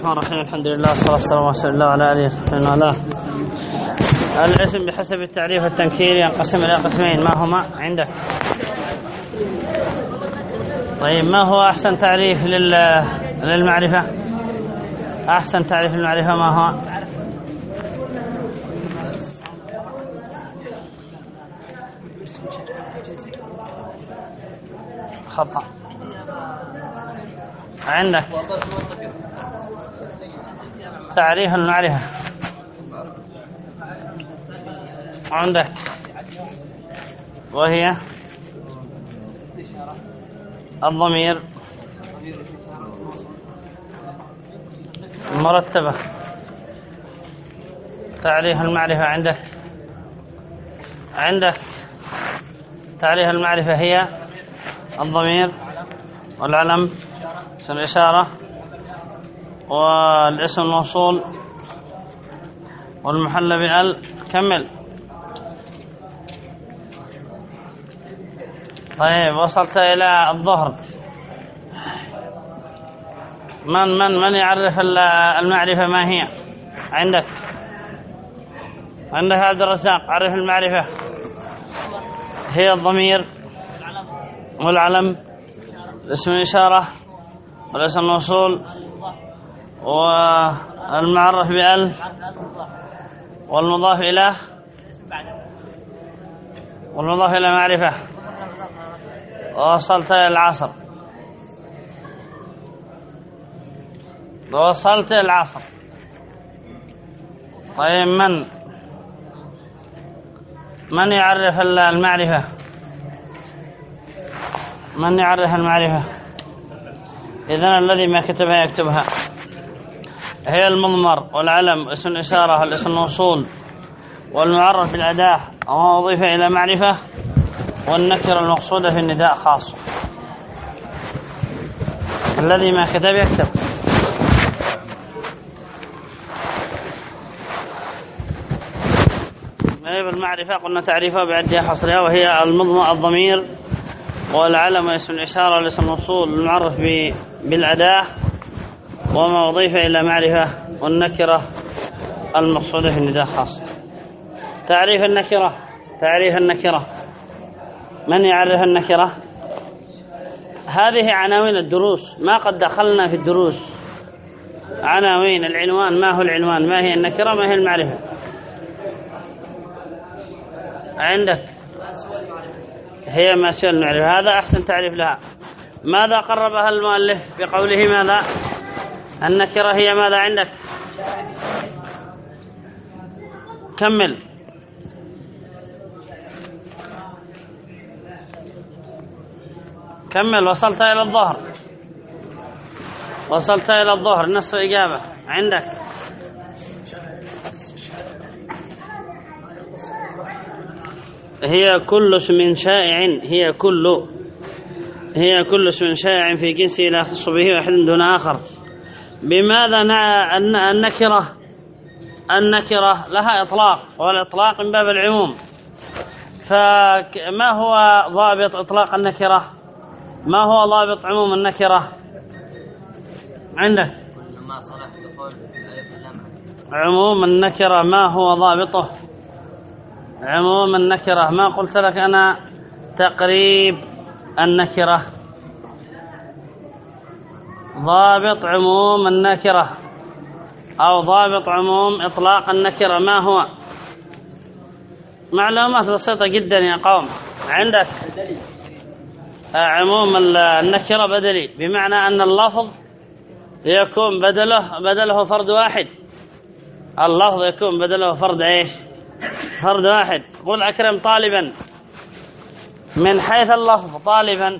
الرحمن الحمد لله والصلاة والسلام على رسول الله وعلى آله وصحبه وله. الاسم بحسب التعريف التنكيري ينقسم إلى قسمين، ما هما عندك؟ طيب، ما هو أحسن تعريف للمعرفة؟ أحسن تعريف للمعرفة ما هو؟ خطأ. عندك تعريف المعرفة، عندك وهي الضمير مرتبة. تعريف المعرفة عندك تعريف المعرفة هي الضمير والعلم اسم الإشارة والاسم الموصول والمحل بأل. كمل. طيب، وصلت إلى الظهر. من يعرف المعرفة ما هي؟ عندك عبد الرزاق، عرف المعرفة. هي الضمير والعلم اسم الإشارة والاسم الموصول والمعرف بأل والمضاف إلى معرفة. وصلت إلى العصر. طيب، من يعرف المعرفة؟ إذن الذي ما كتبها يكتبها. هي المضمر والعلم اسم الإشارة والاسم الموصول والمعرف بالأداة وما أضيف إلى معرفة والنكرة المقصودة في النداء خاص. الذي ما كتب يكتب. المعرفة قلنا تعريفها بعدها حصرها، وهي الضمير والعلم اسم الإشارة والاسم الموصول المعرف بالأداة وما أضيف إلى معرفة والنكرة المقصودة في النداء خاصة. تعريف النكرة، من يعرف النكرة؟ هذه عناوين الدروس، ما قد دخلنا في الدروس. عناوين العنوان، ما هو العنوان؟ ما هي النكرة؟ ما هي المعرفة؟ عندك هي ما سوى المعرفة. هذا أحسن تعريف لها. ماذا قربها المؤلف بقوله ماذا؟ النكرة هي ماذا عندك؟ كمل. وصلت إلى الظهر. نصف إجابة عندك. هي كل اسم شائع في جنسه لا يختص به واحد دون آخر. بماذا النكرة لها إطلاق، والإطلاق من باب العموم. فما هو ضابط إطلاق النكرة؟ ما هو ضابط عموم النكرة عندك؟ عموم النكرة ما هو ضابطه؟ عموم النكرة ما قلت لك أنا تقريب النكرة. ضابط عموم النكرة أو ضابط عموم إطلاق النكرة ما هو؟ معلومات بسيطة جدا يا قوم. عندك عموم النكرة بدلي، بمعنى أن اللفظ يكون بدله فرد واحد. اللفظ يكون بدله فرد فرد واحد. قل أكرم طالبا، من حيث اللفظ طالبا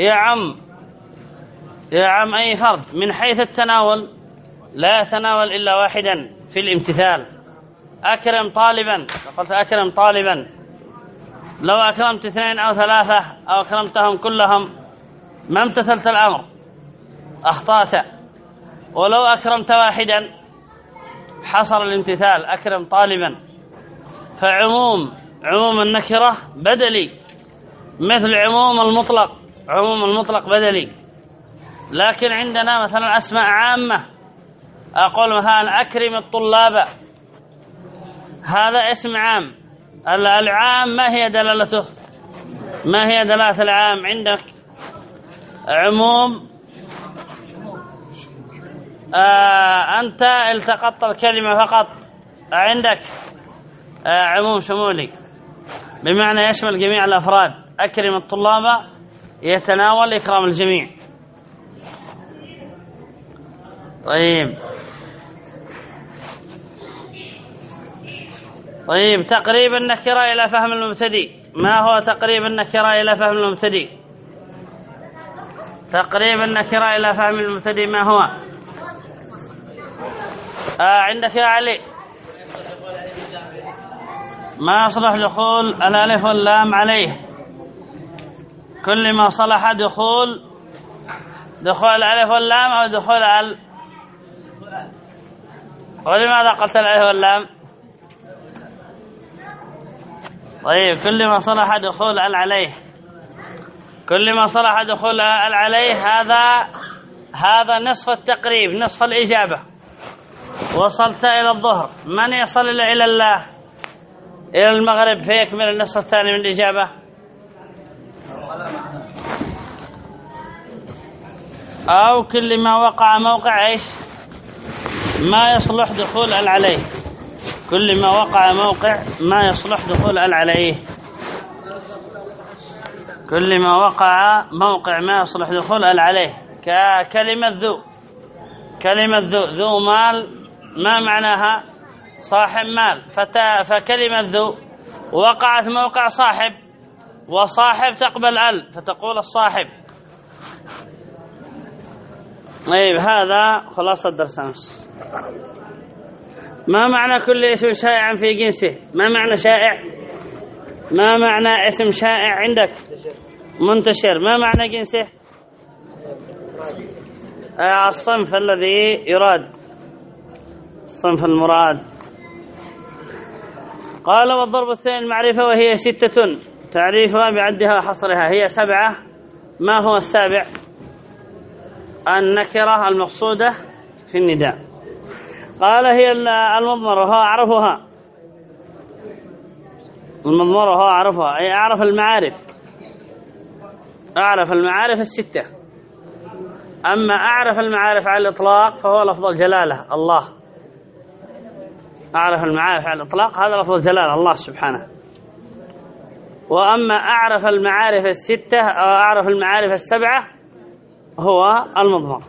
يعم أي فرد. من حيث التناول لا يتناول إلا واحدا في الامتثال. أكرم طالبا، قلت أكرم طالبا، لو أكرمت 2 أو 3 أو أكرمتهم كلهم ما امتثلت الأمر، أخطأت. ولو أكرمت واحدا حصل الامتثال. أكرم طالبا. فعموم النكرة بدلي، مثل عموم المطلق بدلي. لكن عندنا مثلا أسماء عامة أقول مثلا أكرم الطلاب، هذا اسم عام. العام ما هي دلالته؟ ما هي دلالة العام عندك؟ عموم. أنت التقطت الكلمة فقط، عندك عموم شمولي بمعنى يشمل جميع الأفراد. أكرم الطلاب يتناول إكرام الجميع. طيب تقريب النكرة إلى فهم المبتدئ، ما هو تقريب النكرة إلى فهم المبتدئ؟ تقريب النكرة إلى فهم المبتدئ ما هو؟ عندك يا علي ما يصلح دخول الألف واللام عليه، كل ما صلح دخول الألف واللام أو دخول ولماذا قلت الألف واللام؟ طيب كل ما صلح دخول عليه، كل ما صلح دخول عليه، هذا نصف التقريب، نصف الإجابة. وصلت إلى الظهر، من يصل إلى الله إلى المغرب فيكمل النصف الثاني من الإجابة؟ أو كل ما وقع موقع إيش؟ ما يصلح دخول عليه، كل ما وقع موقع ما يصلح دخول عليه، كل ما وقع موقع ما يصلح دخول عليه. ككلمة ذو، كلمة ذو مال ما معناها؟ صاحب مال. فكلمة ذو وقعت موقع صاحب، وصاحب تقبل فتقول الصاحب. طيب هذا خلاصة الدرس أمس. ما معنى كل اسم شائع في جنسه؟ ما معنى شائع؟ ما معنى اسم شائع عندك؟ منتشر. ما معنى جنسه؟ الصنف الذي يراد، الصنف المراد. قال والضرب الثاني المعرفة وهي 6 تعريفها بعدها وحصرها. هي 7. ما هو السابع؟ النكرة المقصودة في النداء. قال هي المضمرة وهو أعرفها، المضمرة وهو أعرفها أي أعرف المعارف، أعرف المعارف 6. أما أعرف المعارف على الإطلاق فهو لفظ الجلالة الله. أعرف المعارف على الإطلاق هذا لفظ الجلالة الله سبحانه. وأما أعرف المعارف 6 أو أعرف المعارف 7 هو المضمر.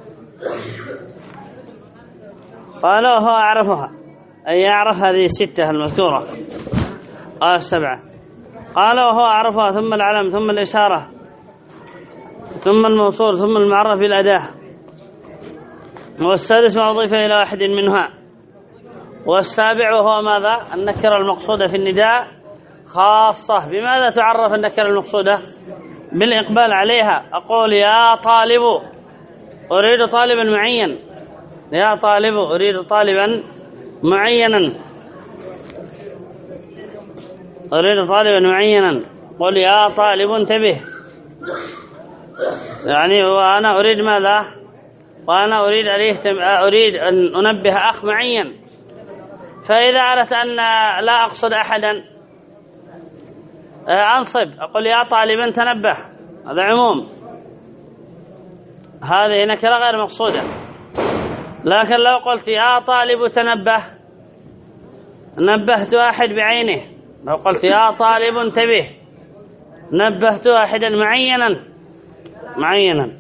قال وهو أعرفها أي يعرف هذه 6 المذكورة 7. قال وهو أعرفها ثم العلم ثم الإشارة ثم الموصول ثم المعرف بالأداة. والسادس ما أضيف إلى واحد منها. والسابع وهو ماذا؟ النكرة المقصودة في النداء خاصة. بماذا تعرف النكرة المقصودة؟ بالإقبال عليها. أقول يا طالب أريد طالبا معين، يا طالب أريد طالبا معينا، أريد طالبا معينا. قل يا طالب انتبه، يعني وأنا أريد ماذا؟ وأنا أريد أن أنبه أخ معين. فإذا أردت أن لا أقصد أحدا أنصب، أقول يا طالبا تنبه، هذا عموم، هذه نكرة غير مقصودة. لكن لو قلت يا طالب تنبه نبهت أحد بعينه. لو قلت يا طالب انتبه نبهت أحدا معينا.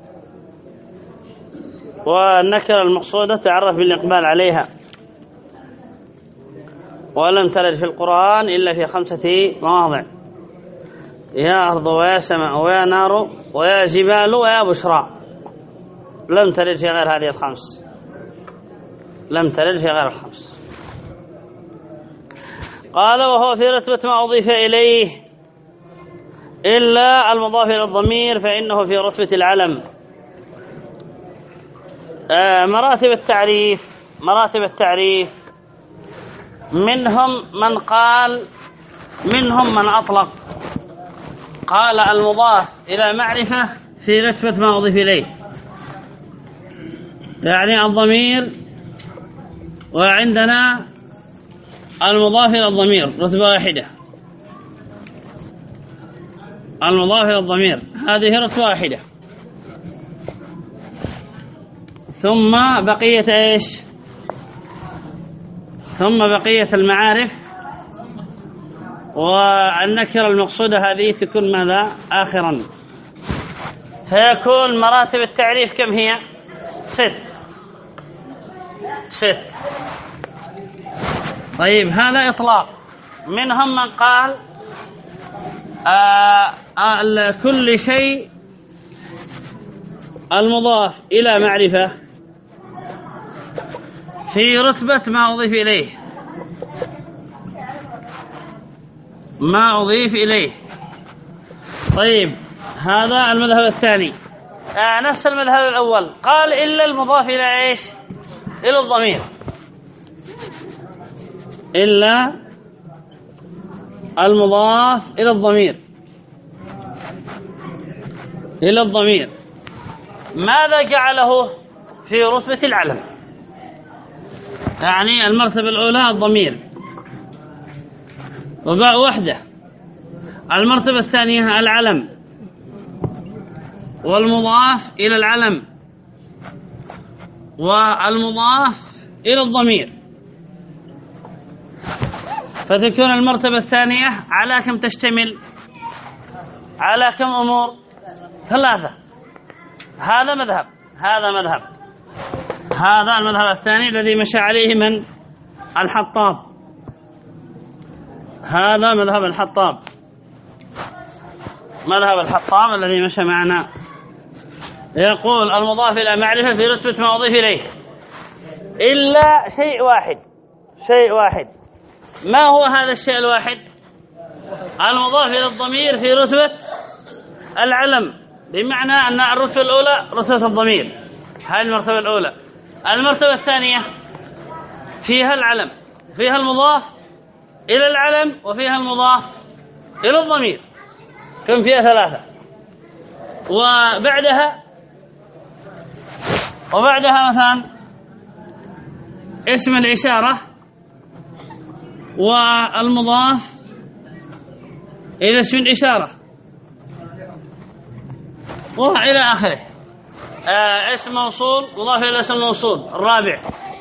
والنكرة المقصودة تعرف بالإقبال عليها. ولم ترد في القرآن إلا في 5 مواضع: يا أرض ويا سماء ويا نار ويا جبال ويا بشرى. لم ترد في غير هذه 5، لم ترد في غير 5. قال وهو في رتبة ما أضيف إليه إلا المضاف إلى الضمير فإنه في رتبة العلم. مراتب التعريف منهم من قال، منهم من أطلق، قال المضاف إلى معرفة في رتبة ما أضيف إليه، يعني الضمير وعندنا المضاف إلى الضمير رتبة واحدة. المضاف إلى الضمير هذه رتبة واحدة. ثم بقية إيش؟ ثم بقية المعارف والنكرة المقصودة هذه تكون ماذا؟ آخرا. فيكون مراتب التعريف كم هي؟ 6. طيب هذا إطلاق. منهم من قال كل شيء المضاف إلى معرفة في رتبة ما أضيف إليه، ما أضيف إليه. طيب هذا المذهب الثاني. نفس المذهب الأول قال إلا المضاف إلى إيش؟ إلى الضمير، إلا المضاف إلى الضمير. إلى الضمير ماذا جعله في رتبة العلم؟ يعني المرتبة الأولى الضمير وباء وحده. المرتبة الثانية العلم والمضاف إلى العلم والمضاف إلى الضمير. فتكون المرتبة الثانية على كم تشتمل؟ على كم أمور؟ 3. هذا مذهب، هذا مذهب، هذا المذهب الثاني الذي مشى عليه من؟ الحطاب. هذا مذهب الحطاب، مذهب الحطاب الذي مشى معنا. يقول المضاف إلى معرفة في رتبة ما أضيف إليه إلا شيء واحد. شيء واحد. ما هو هذا الشيء الواحد؟ المضاف إلى الضمير في رتبة العلم، بمعنى أن الرتبة الأولى رتبة الضمير، هذه المرتبة الأولى. المرتبة الثانية فيها العلم، فيها المضاف إلى العلم وفيها المضاف إلى الضمير. كم فيها؟ 3. وبعدها مثلا اسم الإشارة والمضاف إلى اسم الإشارة وإلى آخره. اسم موصول مضاف إلى اسم موصول الرابع.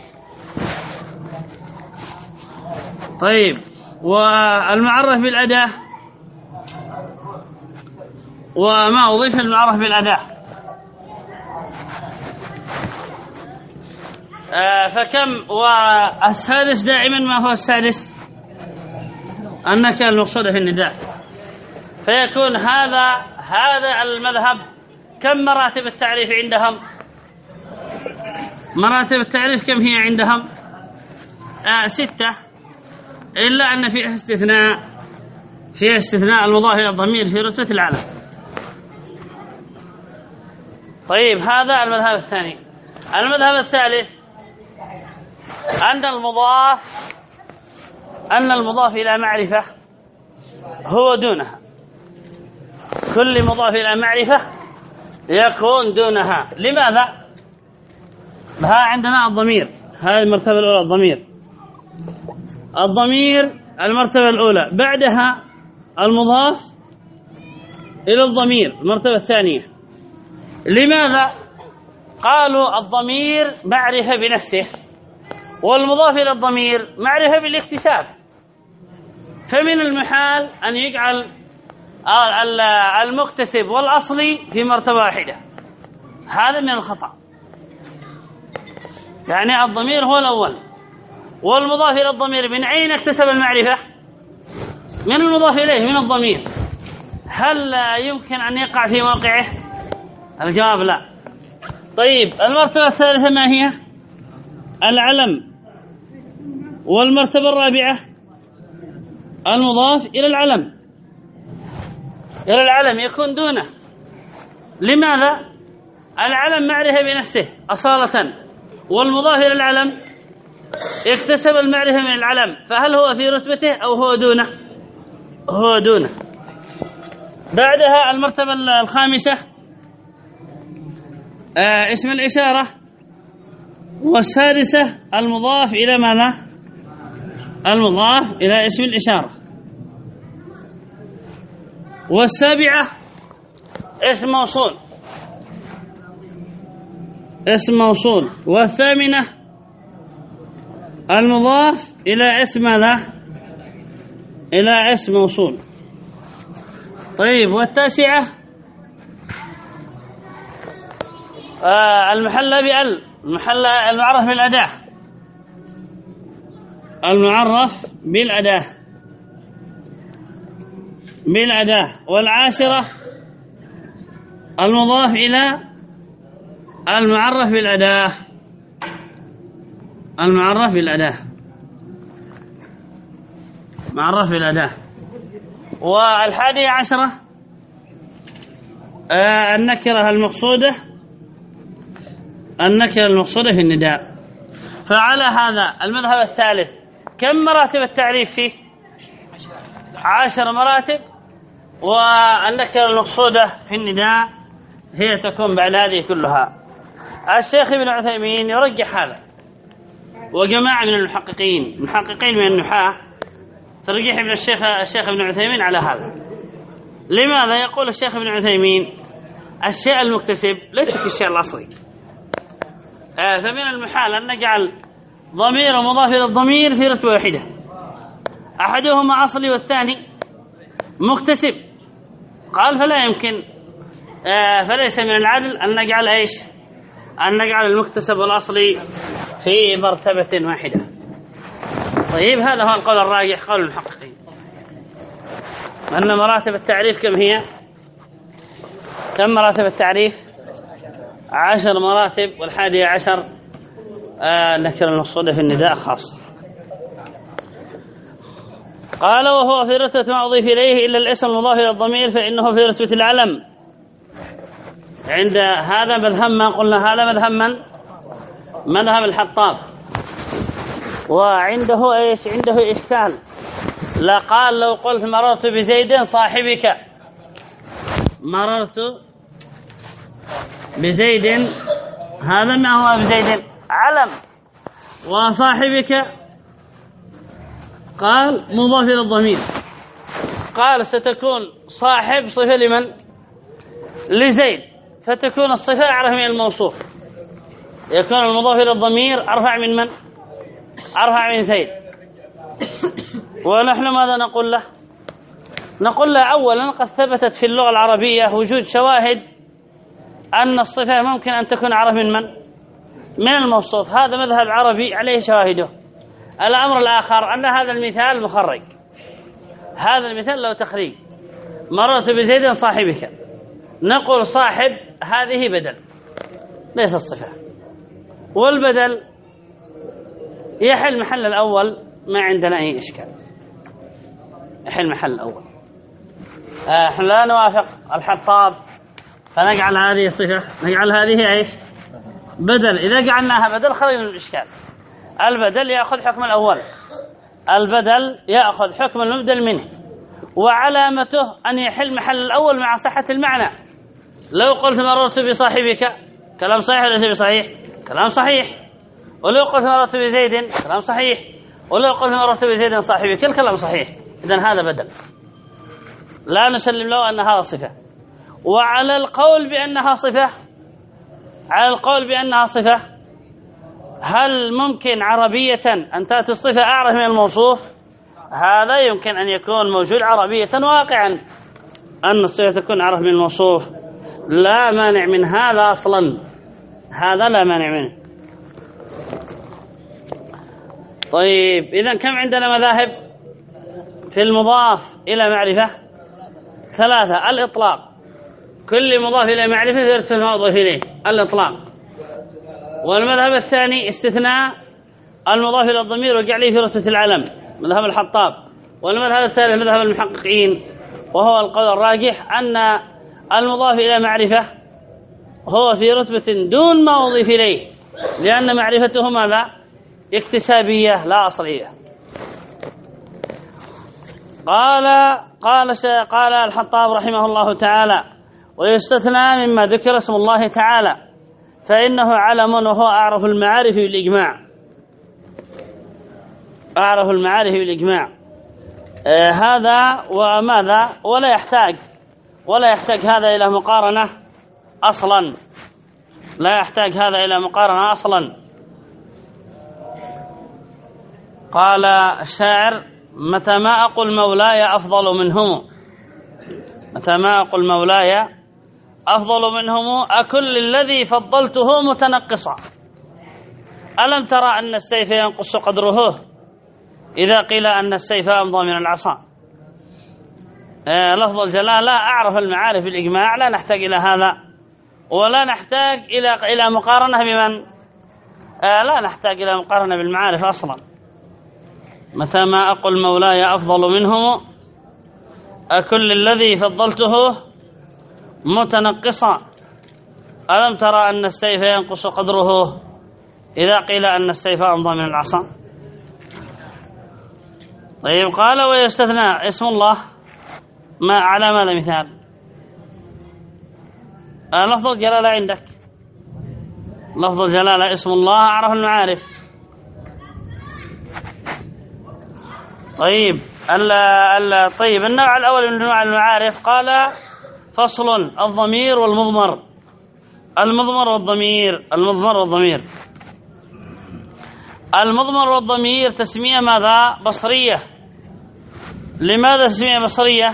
طيب والمعرف بالأداة وما أضيف المعرف بالأداة. فكم؟ والسادس دائما ما هو السادس؟ النكرة المقصودة في النداء. فيكون هذا المذهب كم مراتب التعريف عندهم؟ مراتب التعريف كم هي عندهم؟ 6، إلا أن فيها استثناء المضاف إلى الضمير في رتبة العلم. طيب هذا المذهب الثاني. المذهب الثالث أن المضاف إلى معرفة هو دونها. كل مضاف إلى معرفة يكون دونها. لماذا؟ عندنا الضمير، هذه المرتبة الأولى الضمير المرتبة الأولى. بعدها المضاف إلى الضمير المرتبة الثانية. لماذا؟ قالوا الضمير معرفة بنفسه والمضاف إلى الضمير معرفة بالاكتساب، فمن المحال أن يجعل المكتسب والأصلي في مرتبة واحدة. هذا من الخطأ. يعني الضمير هو الأول والمضاف إلى الضمير من أين اكتسب المعرفة؟ من المضاف إليه، من الضمير. هل يمكن أن يقع في موقعه؟ الجواب لا. طيب المرتبة الثالثة ما هي؟ العلم. والمرتبة الرابعة المضاف إلى العلم. إلى العلم يكون دونه. لماذا؟ العلم معرفة بنفسه أصالة، والمضاف إلى العلم اكتسب المعرفة من العلم، فهل هو في رتبته أو هو دونه؟ هو دونه. بعدها المرتبة الخامسة اسم الإشارة والسادسة المضاف إلى ماذا؟ المضاف إلى اسم الإشارة. والسابعة اسم موصول، اسم موصول. والثامنة المضاف إلى اسم ماذا؟ إلى اسم موصول. طيب، والتاسعة المحلى بأل، المعرف بالأداة، المعرف بالأداة. والعاشرة المضاف إلى المعرف بالأداة، المعرف بالأداة، معرف بالأداة. والحادية عشرة النكرة المقصودة، النكرة المقصودة في النداء. فعلى هذا المذهب الثالث كم مراتب التعريف فيه؟ 10 مراتب. والنكرة المقصودة في النداء هي تكون بعد هذه كلها. الشيخ ابن عثيمين يرجح هذا، وجماعة من المحققين من النحاة ترجيح ابن الشيخ ابن عثيمين على هذا. لماذا؟ يقول الشيخ ابن عثيمين الشيء المكتسب ليس كالشيء الأصلي، فمن المحال أن نجعل ضمير مضاف إلى الضمير في رتبة واحدة، أحدهما أصلي والثاني مكتسب. قال فلا يمكن، فليس من العدل أن نجعل إيش؟ أن نجعل المكتسب والأصلي في مرتبة واحدة. طيب، هذا هو القول الراجح، قول المحققين، أن مراتب التعريف كم هي؟ كم مراتب التعريف؟ 10 مراتب. والحادية عشر النكرة المقصودة في النداء خاصة. قال وهو في رتبة ما أضيف إليه إلا الاسم المضاف إلى الضمير فإنه في رتبة العلم. عند هذا مذهب ما قلنا، هذا مذهب من؟ مذهب الحطاب. وعنده إيش؟ عنده إشكال. لا، قال لو قلت مررت بزيد صاحبك، مررت بزيد، هذا ما هو بزيد؟ علم. وصاحبك قال مضاف إلى الضمير. قال ستكون صاحب صفة لمن؟ لزيد، فتكون الصفة أعرف من الموصوف، يكون المضاف إلى الضمير أرفع من من؟ أرفع من زيد. ونحن ماذا نقول له؟ نقول له أولا قد ثبتت في اللغة العربية وجود شواهد أن الصفة ممكن أن تكون أعرف من من؟ من الموصوف. هذا مذهب عربي عليه شواهده. الأمر الآخر أن هذا المثال مخرج، هذا المثال له تخريج. مررت بزيد صاحبك، نقول صاحب هذه بدل ليس الصفة، والبدل يحل محل الأول، ما عندنا أي إشكال، يحل محل الأول. احنا لا نوافق الحطاب فنجعل هذه الصفة، نجعل هذه ايش؟ بدل. إذا جعلناها بدل خرجنا من الإشكال. البدل يأخذ حكم الأول، البدل يأخذ حكم المبدل منه، وعلامته أن يحل محل الأول مع صحة المعنى. لو قلت مررت بصاحبك، كلام صحيح ولا ليس بصحيح؟ كلام صحيح. ولو قلت مررت بزيد، كلام صحيح. ولو قلت مررت بزيد صاحبك، الكلام صحيح. إذن هذا بدل، لا نسلم له أن هذا صفة. وعلى القول بأنها صفة، على القول بأنها صفة، هل ممكن عربية أن تأتي الصفة أعرف من الموصوف؟ هذا يمكن أن يكون موجود عربية واقعا، أن الصفة تكون أعرف من الموصوف، لا مانع من هذا أصلا، هذا لا مانع منه. طيب، إذن كم عندنا مذاهب في المضاف إلى معرفة؟ 3. الإطلاق، كل مضاف إلى معرفة يرتفع المضاف إليه، الإطلاق. والمذهب الثاني استثناء المضاف إلى الضمير وجعله في رتبة العلم، مذهب الحطاب. والمذهب الثالث مذهب المحققين، وهو القول الراجح أن المضاف إلى معرفة هو في رتبة دون ما أضيف إليه، لأن معرفته ماذا؟ اكتسابية لا أصلية. قال الحطاب رحمه الله تعالى: ويستثنى مما ذكر اسم الله تعالى فإنه علم وهو أعرف المعارف بالإجماع. أعرف المعارف بالإجماع. هذا وماذا؟ ولا يحتاج هذا إلى مقارنة أصلا، لا يحتاج هذا إلى مقارنة أصلا. قال الشاعر: متى ما أقول مولاي أفضل منهم، متى ما أقول مولاي أفضل منهم أكل الذي فضلته متنقصا. ألم ترى أن السيف ينقص قدره إذا قيل أن السيف أمضى من العصا. لفظ الجلالة أعرف المعارف بالإجماع، لا نحتاج إلى هذا، ولا نحتاج إلى مقارنة بمن؟ لا نحتاج إلى مقارنة بالمعارف أصلا. متى ما أقول مولاي أفضل منهم أكل الذي فضلته متنقصا. ألم ترى أن السيف ينقص قدره إذا قيل أن السيف أمضى من العصا. طيب، قال: ويستثنى اسم الله ما على ماذا مثال؟ لفظ الجلالة عندك، لفظ الجلالة اسم الله أعرف المعارف. طيب، طيب النوع الأول من أنواع المعارف قال: فصل الضمير والمضمر. المضمر والضمير، المضمر والضمير. المضمر والضمير تسمية ماذا؟ بصرية. لماذا تسمية بصرية؟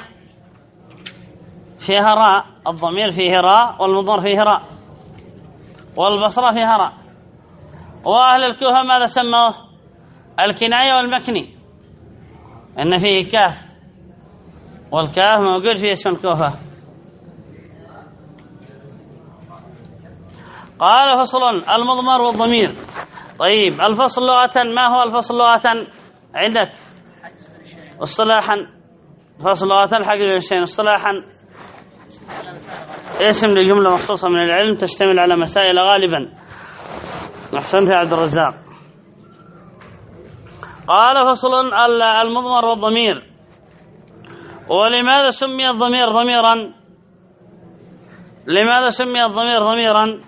فيها راء، الضمير فيه راء والمضمر فيه راء والبصرة فيها راء. وأهل الكوفة ماذا سموه؟ الكناية والمكني، إن فيه كاف، والكاف موجود في اسم الكوفة. قال: فصل المضمر والضمير. طيب، الفصل لغة، ما هو الفصل لغة عندك؟ اصطلاحا، فصل لغة الحق بين شيئين. اصطلاحا اسم لجملة مخصوصة من العلم تشتمل على مسائل غالبا. أحسنت يا عبد الرزاق. قال: فصل المضمر والضمير. ولماذا سمي الضمير ضميرا؟ لماذا سمي الضمير ضميرا؟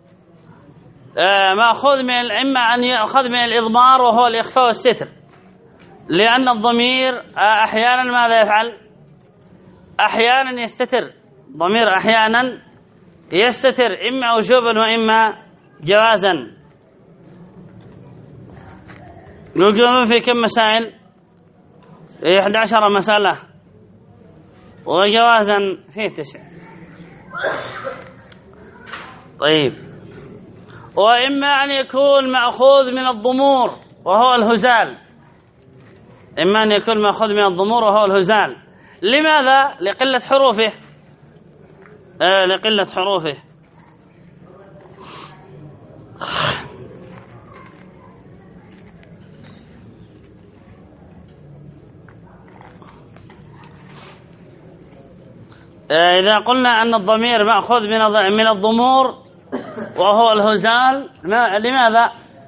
مأخوذ من، إما أن يأخذ من الإضمار وهو الإخفاء والستر، لأن الضمير أحيانا ماذا يفعل؟ أحيانا يستتر. ضمير أحيانا يستتر إما وجوبا وإما جوازا. وجوبا في كم مسائل؟ 11 مسألة، وجوازا في 9. طيب، وإما أن يكون مأخوذ من الضمور وهو الهزال. إما أن يكون مأخوذ من الضمور وهو الهزال. لماذا؟ لقلة حروفه. لقلة حروفه. إذا قلنا أن الضمير مأخوذ من الضمور وهو الهزال، لماذا؟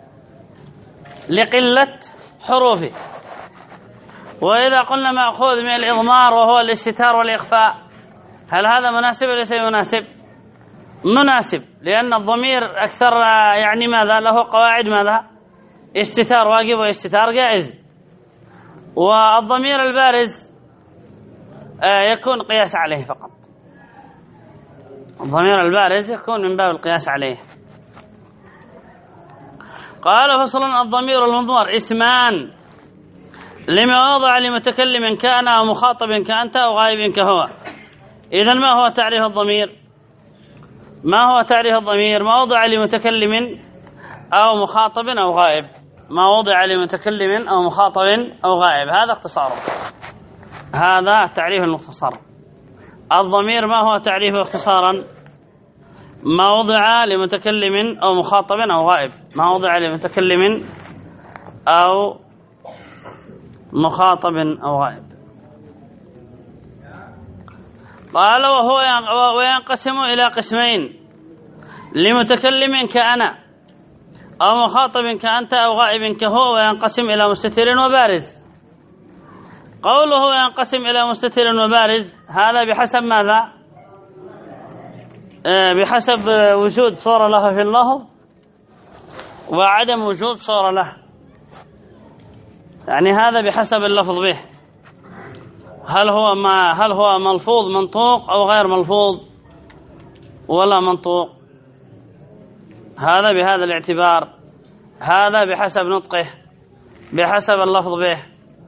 لقلة حروفه. وإذا قلنا مأخوذ من الإضمار وهو الاستتار والإخفاء، هل هذا مناسب ولا ليس مناسب؟ مناسب، لأن الضمير أكثر يعني ماذا؟ له قواعد ماذا؟ استتار واجب واستتار جائز. والضمير البارز يكون قياس عليه فقط. الضمير البارز يكون من باب القياس عليه. قال: فصل الضمير والمضمر اسمان لما وضع لمتكلم كان أو مخاطب كأنت أو غائب كهو. إذن ما هو تعريف الضمير؟ ما هو تعريف الضمير؟ ما وضع لمتكلم أو مخاطب أو غائب. ما وضع لمتكلم أو مخاطب أو غائب، هذا اختصاره، هذا التعريف المختصر. الضمير ما هو تعريفه اختصارا؟ ما وضع لمتكلم أو مخاطب أو غائب. ما وضع لمتكلم أو مخاطب أو غائب. قال: وينقسم إلى قسمين: لمتكلم كأنا أو مخاطب كأنت أو غائب كهو. وينقسم إلى مستتر وبارز. قوله ينقسم إلى مستتر وبارز هذا بحسب ماذا؟ بحسب وجود صورة له في اللفظ وعدم وجود صورة له، يعني هذا بحسب اللفظ به، هل هو ملفوظ منطوق أو غير ملفوظ ولا منطوق، هذا بهذا الاعتبار، هذا بحسب نطقه بحسب اللفظ به.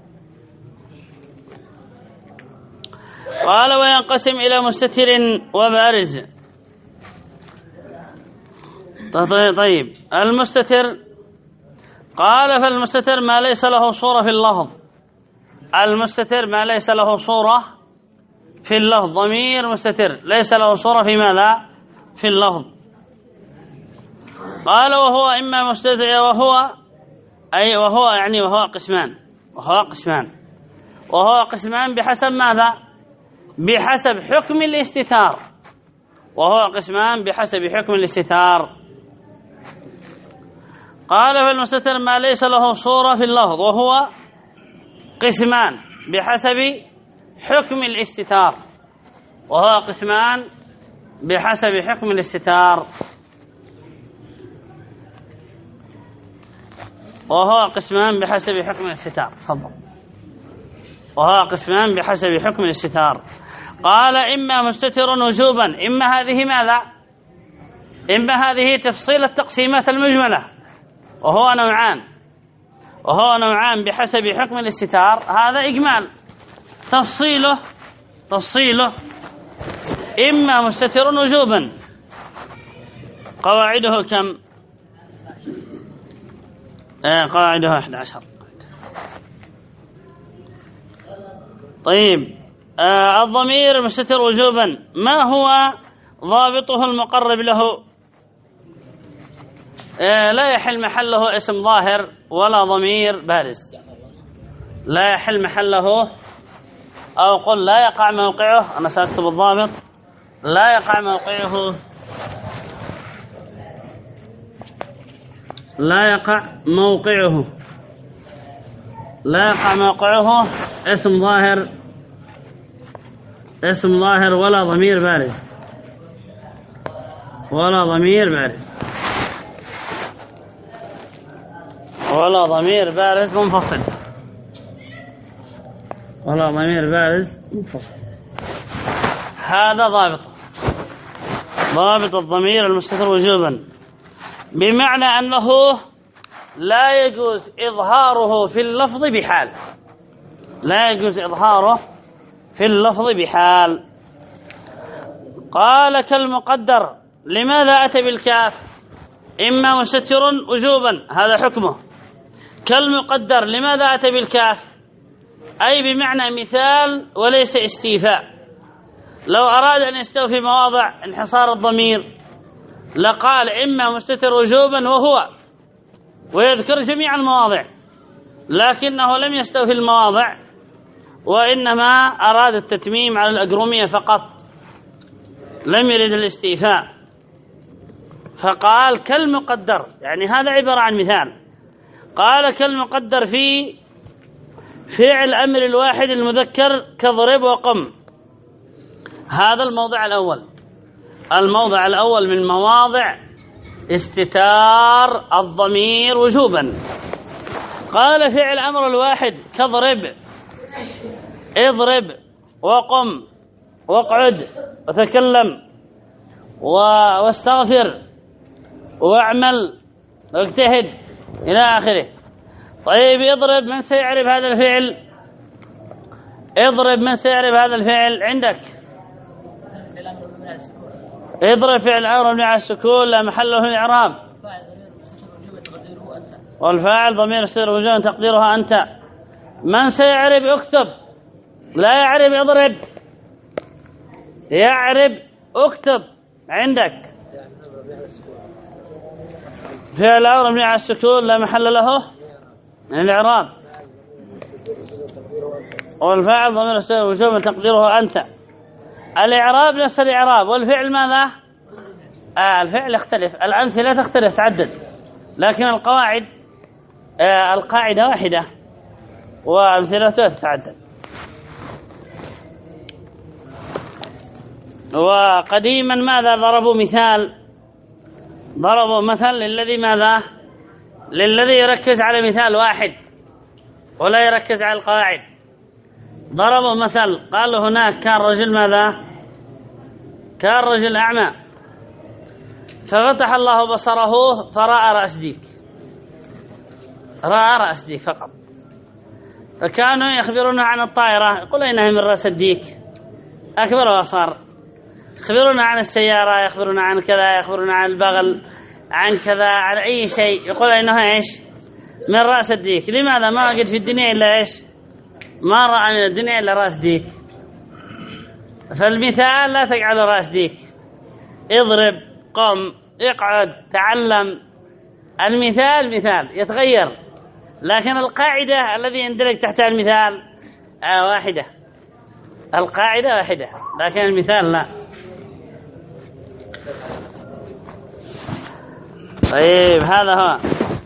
قال وينقسم إلى مستتر وبارز. طيب المستتر، قال فالمستتر ما ليس له صورة في اللفظ، المستتر ما ليس له صورة في اللفظ، ضمير مستتر ليس له صورة في ماذا؟ في اللفظ. قال وهو إما مستتر وهو قسمان بحسب ماذا؟ بحسب حكم الاستتار، وهو قسمان بحسب حكم الاستتار. قال فالمستتر ما ليس له صورة في اللفظ وهو قسمان بحسب حكم الاستتار، وهو قسمان بحسب حكم الاستتار، وهو قسمان بحسب حكم الاستتار. تفضل. وهو قسمان بحسب حكم الاستتار. قال إما مستتر وجوبا، إما هذه ماذا؟ إما هذه تفصيل التقسيمات المجملة، وهو نوعان بحسب حكم الاستتار، هذا إجمال. تفصيله إما مستتر وجوبا، قواعده كم؟ قواعده 11. طيب الضمير مستتر وجوبا ما هو ضابطه المقرب له؟ لا يحل محله اسم ظاهر ولا ضمير بارز، لا يحل محله، أو قل لا يقع موقعه، أنا سأكتب الضابط، لا يقع موقعه، لا يقع موقعه اسم ظاهر ولا ضمير بارز، ولا ضمير بارز منفصل، هذا ضابط الضمير المستتر وجوبا، بمعنى أنه لا يجوز إظهاره في اللفظ بحال، لا يجوز إظهاره في اللفظ بحال. قال كالمقدر، لماذا أتى بالكاف؟ إما مستتر وجوبا هذا حكمه. كالمقدر لماذا أتى بالكاف؟ أي بمعنى مثال وليس استيفاء. لو أراد أن يستوفي مواضع انحصار الضمير لقال إما مستتر وجوبا وهو، ويذكر جميع المواضع، لكنه لم يستوفي المواضع، وإنما أراد التتميم على الأجرومية فقط، لم يرد الاستيفاء، فقال كالمقدر، يعني هذا عبارة عن مثال. قال كالمقدر في فعل أمر الواحد المذكر كضرب وقم، هذا الموضع الأول من مواضع استتار الضمير وجوبا. قال فعل أمر الواحد كضرب، اضرب وقم واقعد وتكلم واستغفر واعمل واجتهد إلى آخره. طيب اضرب، من سيعرف هذا الفعل؟ عندك؟ اضرب فعل أمر مبني على السكون لا محل له من الإعراب، والفاعل ضمير مستتر وجوبا تقديرها أنت. من سيعرف؟ اكتب. لا يعرف اضرب، يعرف اكتب عندك. فعل أمر مبني على السكون لا محل له من الإعراب، والفاعل ضمير مستتر وجوبا تقديره أنت. الإعراب نفس الإعراب، والفعل ماذا؟ الفعل يختلف، الأمثلة تختلف تعدد، لكن القاعدة واحدة وأمثلتها تتعدد. وقديما ماذا ضربوا مثال؟ ضربوا مثل للذي ماذا؟ للذي يركز على مثال واحد ولا يركز على القواعد. ضربوا مثل قالوا هناك كان رجل ماذا؟ كان رجل أعمى ففتح الله بصره فرأى رأس ديك، رأى رأس ديك فقط. فكانوا يخبرون عن الطائرة يقول أينها من رأس الديك، أكبر وأصغر. يخبرون عن السيارة، يخبرون عن كذا، يخبرون عن البغل، عن كذا، عن أي شيء يقول أينها إيش؟ من رأس الديك. لماذا؟ ما وجد في الدنيا إلا إيش؟ ما رأى من الدنيا إلا رأس ديك. فالمثال لا تجعله رأس ديك، اضرب، قم، اقعد، تعلم. المثال مثال يتغير، لكن القاعدة الذي يندرج تحت المثال واحدة. القاعدة واحدة لكن المثال لا. طيب هذا هو.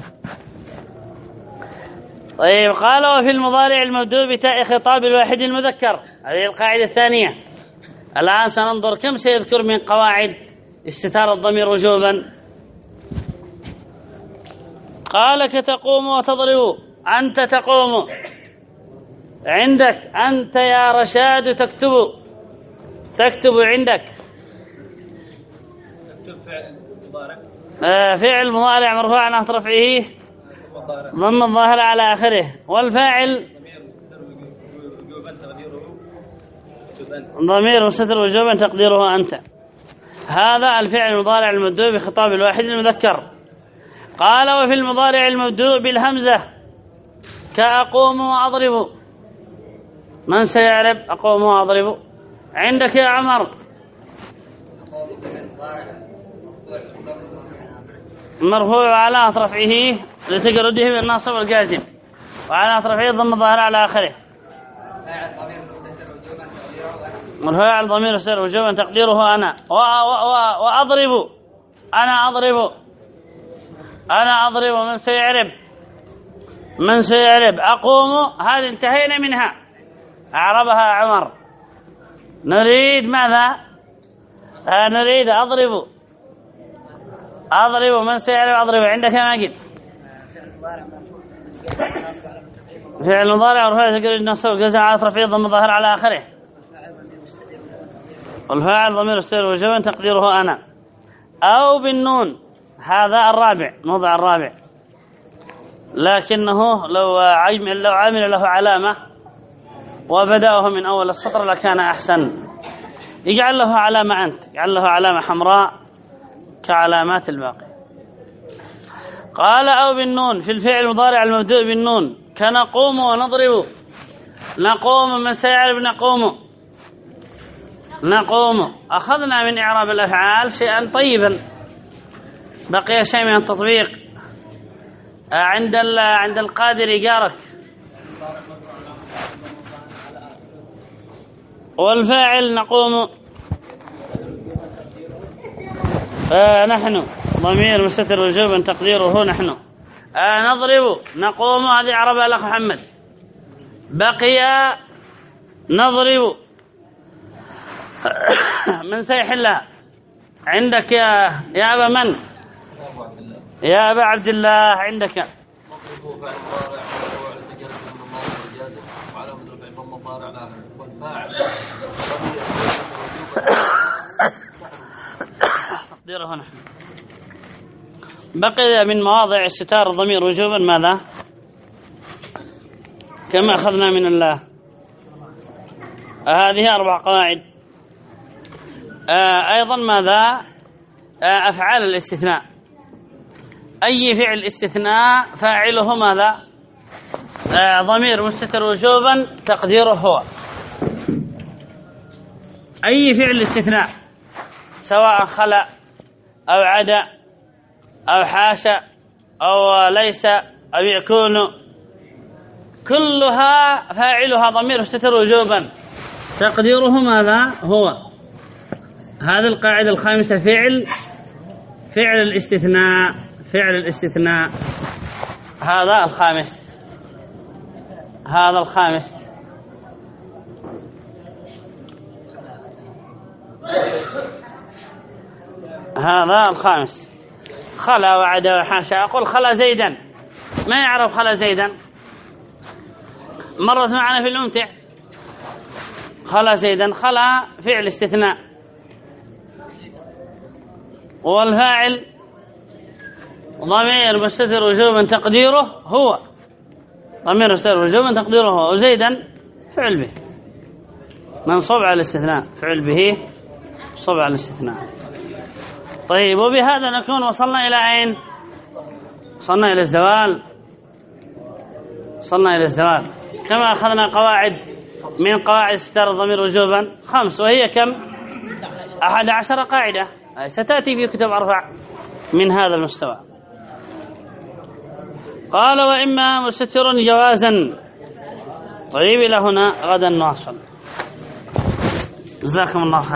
طيب قال وفي المضارع المبدوء بتاء خطاب الواحد المذكر. هذه القاعدة الثانية. الآن سننظر كم سيذكر من قواعد استتار الضمير وجوبا. قال كتقوم وتضرب، أنت تقوم، عندك أنت يا رشاد تكتب، تكتب عندك. تكتب فعل مضارع، فعل مضارع مرفوع على رفعه ضم الظاهر على آخره، والفاعل ضمير مستتر وجوبا تقديره أنت. هذا الفعل المضارع المبدوء بخطاب الواحد المذكر. قال وفي المضارع المبدوء بالهمزة كأقوم وأضرب. من سيعرب أقوم وأضرب؟ عندك يا عمر. مرفوع على رفعه لتجرده من الناصب والجازم، وعلى رفعه ضم الظاهر على آخره. مرفوع على الضمير مستتر وجوبا تقديره أنا. وأضرب، أنا أضرب، أنا أضرب. من سيعرب؟ من سيعرب أقوم؟ هذه انتهينا منها، أعربها عمر. نريد ماذا؟ نريد أضرب، أضرب. من سيعرب أضرب؟ عندك يا ماجد. فعل مضارع مرفوع تقدير النصب والجزم على رفعه ضم الظاهر على آخره، والفاعل ضمير مستتر وجوبا تقديره أنا. أو بالنون، هذا الرابع، موضع الرابع، لكنه لو عمل له علامة وبدأه من أول السطر لكان أحسن. يجعل له علامة أنت، يجعل له علامة حمراء كعلامات الباقي. قال أو بالنون في الفعل المضارع المبدوء بالنون كنقوم ونضرب. نقوم، من سيعرب نقوم؟ نقوم. أخذنا من إعراب الأفعال شيئا طيبا، بقي شيء من التطبيق. عند القادر جارك. والفاعل نقوم، نحن ضمير مستتر وجوبا تقديره نحن. نضرب، نقوم، هذه عربها الأخ محمد. بقي نضرب. من سيحلها؟ عندك يا أبا من؟ يا أبا عبد الله عندك. تقديره نحن. بقي من مواضع استتار الضمير وجوبا ماذا؟ كما أخذنا من الله. هذه 4 قواعد. أيضا ماذا؟ أفعال الاستثناء. أي فعل استثناء فاعله ماذا؟ ضمير مستتر وجوبا تقديره هو. أي فعل استثناء سواء خلا أو عدا أو حاشا أو ليس أو يكون، كلها فاعلها ضمير مستتر وجوبا تقديره ماذا؟ هو. هذه القاعدة الخامسة، فعل الاستثناء. فعل الاستثناء هذا الخامس، هذا الخامس. هذا الخامس. خلا وعدا وحاشا. أقول خلا زيدا، ما يعرف خلا زيدا؟ مرت معنا في الممتع. خلا زيدا، خلا فعل استثناء، والفاعل ضمير مستتر وجوبا تقديره هو، ضمير مستتر وجوبا تقديره هو، وزيدا فعل به منصوب على الاستثناء، فعل به منصوب على الاستثناء. طيب، وبهذا نكون وصلنا إلى أين؟ وصلنا إلى الزوال. وصلنا إلى الزوال كما أخذنا قواعد من قواعد استتار الضمير وجوبا 5، وهي كم؟ 11 قاعدة ستأتي في كتب أرفع من هذا المستوى. قال وإما مستتر جوازا. طيب، إلى هنا غدا نواصل. جزاكم الله خير.